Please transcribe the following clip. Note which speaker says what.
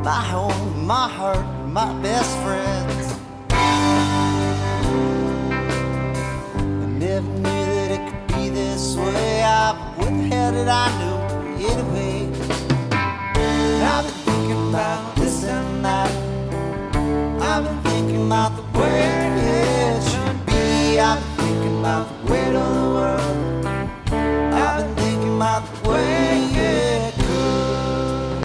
Speaker 1: my home, my heart, my best friends. I never knew that it could be this way. What the hell did I know anyway? I've been thinking about this and that. I've been thinking about the way it should be. I've been thinking about